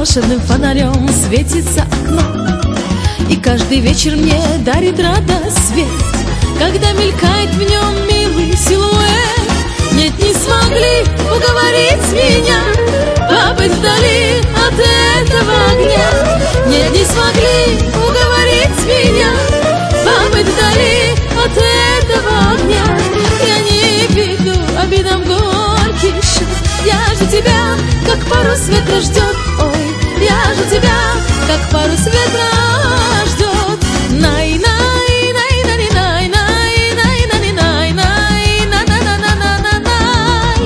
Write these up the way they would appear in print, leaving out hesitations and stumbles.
волшебным фонарем светится окно, и каждый вечер мне дарит радость свет, когда мелькает в нем милый силуэт. Нет, не смогли уговорить меня побыть вдали от этого огня. Нет, не смогли уговорить меня побыть вдали от этого огня. Я не веду обидам горький счет. Я же тебя, как парус ветра ждет. Ой, я же тебя, как парус ветра ждет. Най, най, най, най, най, най, най, най, най, най, най, най, най, най,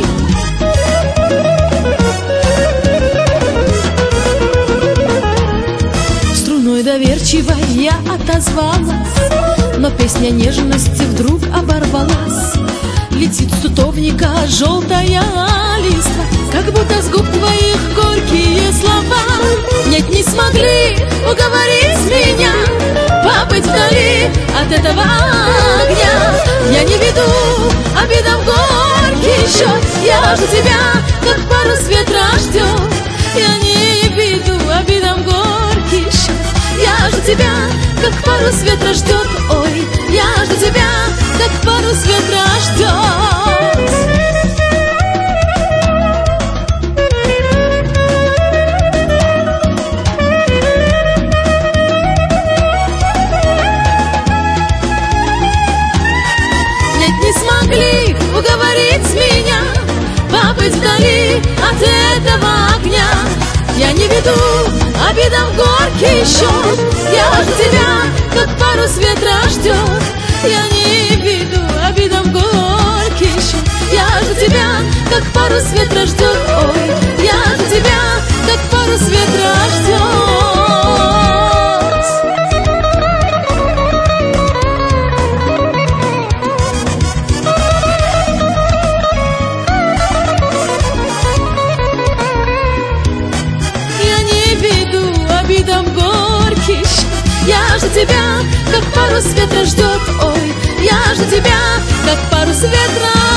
най. Струной доверчивой я отозвалась, но песня нежности вдруг оборвалась. Летит с тутовника желтая листва, как будто с губ твоих горькие слова. Нет, не смогли уговорить меня побыть вдали от этого огня. Я не веду обидам горький счет. Я же тебя, как парус ветра ждет. Я не веду обидам горький счет. Я же тебя, как парус ветра ждет. Ой, я же тебя, как парус ветра ждет. Нет, не смогли уговорить меня побыть вдали от этого огня. Я не веду обидам горький счет. Я же тебя, как парус ветра ждет. Я не веду обидам горький счет. Я же тебя, как парус ветра ждет. Ой, я же тебя, как парус ветра ждет. Я не веду обидам горький счет. Я же тебя, как парус ветра ждет. Ой, я же тебя, как парус ветра